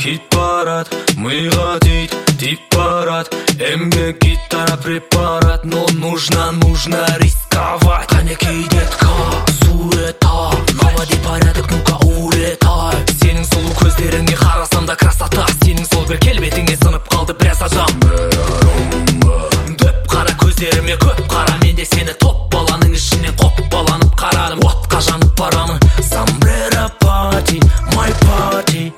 Хит-парад, мыға дейді тип-парад. Эмгек, гитара, препарат. Но нужно рисковать. Қанекей, детка, суета. Наводи порядок, ну-ка улетай. Сенің сұлу көздеріңе қарасам да красота. Сенің сол бір келбетіңе сынып қалды біраз адам. Дөп қара көздеріме көп қара. Мен де сені топ баланың ішінен қоппаланып қарадым. Отқа жанып барамын. Sombrero party, my party.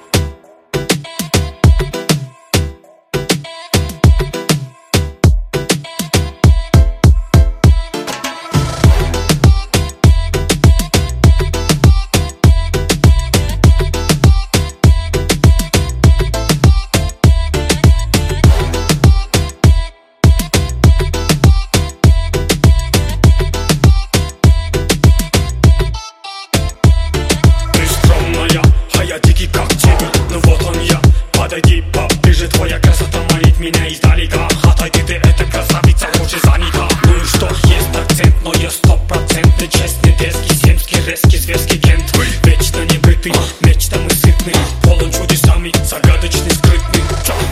Дикий как тигр, ну вот он я. Подойди поближе, твоя красота манит меня издалека. Отойди ты, эта красавица уже занята. Ну и что, есть акцент, но я стопроцентный. Честный, резкий, земский, резкий, зверский кент. Вечно небритый, нечто мы сытный. Полон чудесами, загадочный, скрытный.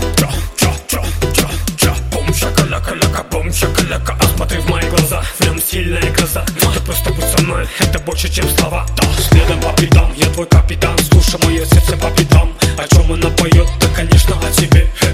Ча, бум, шакаляка, ляка, бум, шакаляка. А смотри в мои глаза, в нем сильная гроза. Ты просто будь со мной, это больше, чем слова. Да, следом по пятам, я твой капитан. Слушай мое сердце по пятам. О чем она поет, да конечно о тебе.